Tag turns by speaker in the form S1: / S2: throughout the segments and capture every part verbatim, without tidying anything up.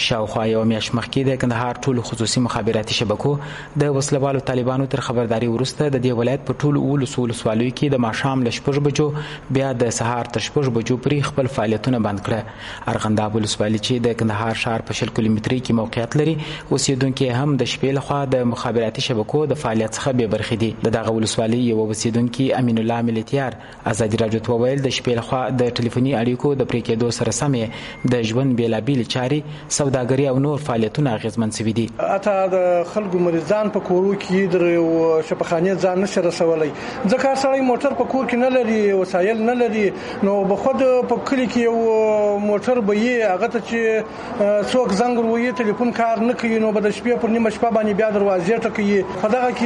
S1: شاوخوا یو میاشت مخکې د کندهار ټولو خصوصي مخابراتي شبکو د وسلوالو طالبانو تر خبرداري وروسته د دې ولایت په ټولو ولسو ولسوالیو کې د ماښام له شپږ بجو بیا د سهار تر شپږ بجو پورې خپل فعالیتونه بند کړه. ارغنداب ولسوالي چې د کندهار ښار په شل کیلومتري کې موقعیت لري اوسیدونکي هم د شپې لخوا د مخابراتي شبکو د فعالیت څخه بې برخې دي. د دغه ولسوالي یو اوسیدونکي امین الله ملتیار ازادي راډیو ته وویل د شپې لخوا د ټلیفوني اړیکو د پرې کېدو سره سمې د ژوند بېلابېلې چارې سوداګري او نور فعالیتونه اغېزمن شوي دي.
S2: حتی د خلکو مریضان په کورو کې د شفاخانې ځان نشي رسولی ځکه سړی موټر په کور کې نه لري وسایل نه لري نو به خود په کلي کې یو موټر به یې هغه ته چې څوک زنګ وروي ټلیفون کار نه کوي نو به د شپې پر نیمه شپه باندې بیا دروازې ټکوي. په دغه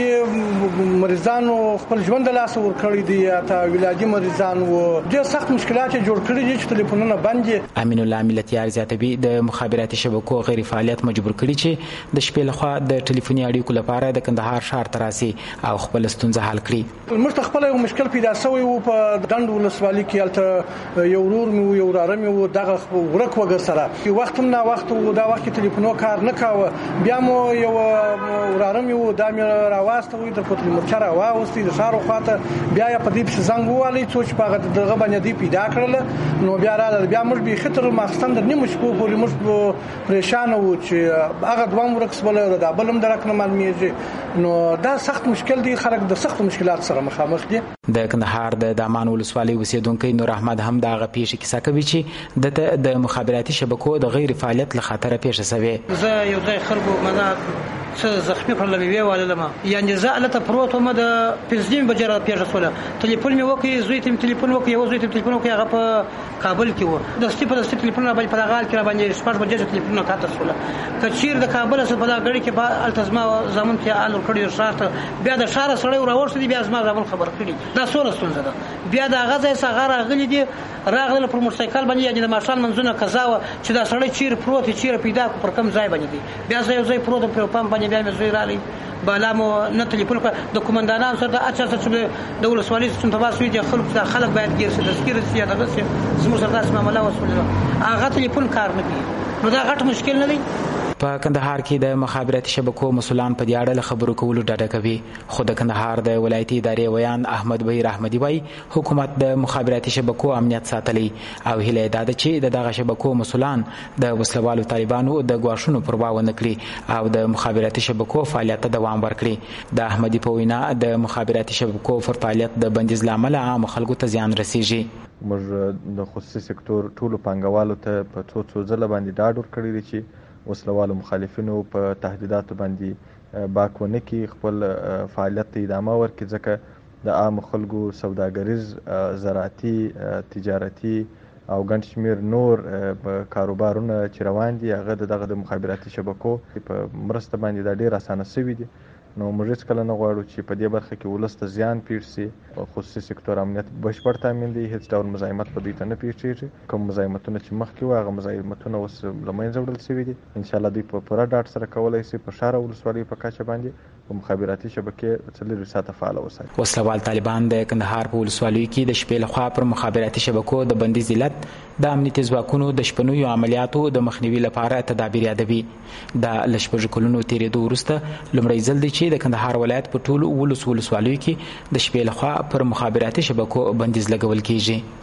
S2: کې مریضانو خپل ژوند د لاسه ورکړی دی حتی ولادي مریضان و ډېر سخت مشکلات یې جوړ کړي دي چې ټلیفونونه بند دي.
S1: امین الله ملتیار زیاتوي د مخابراتي شبکو غیر فعالیت مجبور کړي چې د شپې لخوا د ټلیفوني اړیکو لپاره د کندهار ښار ته راسي او خپل ستونزه حل کړي.
S2: موږ خپل یو مشکل پیدا شوی و په ډنډ ولسوالي کې هلته یو ورور مې یو وراره مې و دغه ورک وګر سره وخت نه وخت و دا وخت ټلیفونو کار نه کاوه بیا مو یو وراره مې و دا مې راواسته وي د کوتل مرچر واوستي د ښار خواته بیا یې په دې پسې زنګ ووالي څو چې په دغه باندې دی پیدا کړل نو بیا راځي بیا موږ به خطر ماخستن د نیمه شپو پورې موږ پریشان وو چې هغه دوام ورکس بل دا بلم درک نه معلومیږي نو دا سخت مشکل دی خلک د سخت مشکلات سره مخامخ دي.
S1: د کندهار د دامان ولسوالۍ اوسیدونکي نور احمد هم د هغه پیښې کیسه کوي چې د د مخابراتي شبکو د غیر فعالیت له خطره پیښه شوې.
S3: زه یو ځای خلکو مدا څه زخمی کړل مې ویواله لمه یعنی زه الته پروت وم د پنځه بجې پیښه شوله ټلیفون مې وکړ زوی ته ټلیفون وکړ یو زوی ته ټلیفون وکړ هغه په کابل کې و د سټیپ د سټیپ ټلیفون باندې په غال کې باندې شپږ بجې ټلیفون کاته شوله کچیر د کابل سره په غړي کې په التزما زمون کې آل کړی شارت بیا د شار سره راوړل دي بیا زما زمون خبر کړی دا سوره ستونزه ده بیا د غزا صغار غلي دي راغله پر موټرسایکل باندې یعنی د ماشال منځونه قزاوه چې دا سړی چیر پروت چیر پیدا پر کم ځای باندې دي بیا زه یو ځای پروت په پمپ باندې بیا مې زوی رالی بالا مو نه ټلیفون د کومندانانو سره د اچھا چې د ولسوالۍ څخه په واسطه دي خلک د خلک باید ګیر شي تذکیر شي دا څه زموږ سره داسې معاملې وسول هغه ټلیفون کار نه کوي نو دا غټ مشکل نه دی.
S1: په کندهار کې د مخابراتي شبکو مسولان په دې اړه خبرو کولو ډاډه کوي خو د کندهار د ولایتي ادارې ویان احمد بهیر احمدي وایي حکومت د مخابراتي شبکو امنیت ساتلی او هیله ده چې دغه شبکو مسولان د وسلوالو طالبانو د ګواښونو پروا ونه کړي او د مخابراتي شبکو فعالیت ته دوام ورکړي. د احمدي په وینا د مخابراتي شبکو پر فعالیت د بندیز لامل عام خلکو ته زیان رسیږي.
S4: موږ د خصوصي سکتور ټولو پانګوالو ته په څو څو ځله باندې ډاډ ورکړی دی چې وسلوالو مخالفینو په تهدیداتو باندې باک ونه کړي خپل فعالیت ته ادامه ورکړي ځکه د عام خلکو سوداګریز زراعتي تجارتي او ګڼ شمېر نور کاروبارونه چې روان دي هغه دغه د مخابراتي شبکو په مرسته باندې دا ډېر اسانه شوي دي نو موږ هېڅکله نه غواړو چې په دې برخه کې ولس ته زیان پېښ شي. خصوصي سکتور امنیت بشپړ تامین دی هېڅ ډول مزاحمت په دوی ته نه پېښېږي کوم مزاحمتونه چې مخکې وو هغه مزاحمتونه اوس له منځه وړل شوي دي انشاءالله دوی په پوره ډاډ سره کولی شي په ښار او ولسوالیو په کچه باندې په مخابراتي شبکې څلور ساعته فعاله وساتي.
S1: وسلوال طالبان د کندهار په ولسوالیو کې د شپې لخوا پر مخابراتي شبکو د بندیز علت د امنیتي ځواکونو د شپنیو عملیاتو د مخنیوي لپاره تدابیر یادوي. د له شپږو کلونو تېرېدو وروسته لومړی ځل دی چې د کندهار ولایت په ټولو ولس ولسوالیو کې د شپې لخوا پر مخابراتي شبکو بندیز لګول کیږي.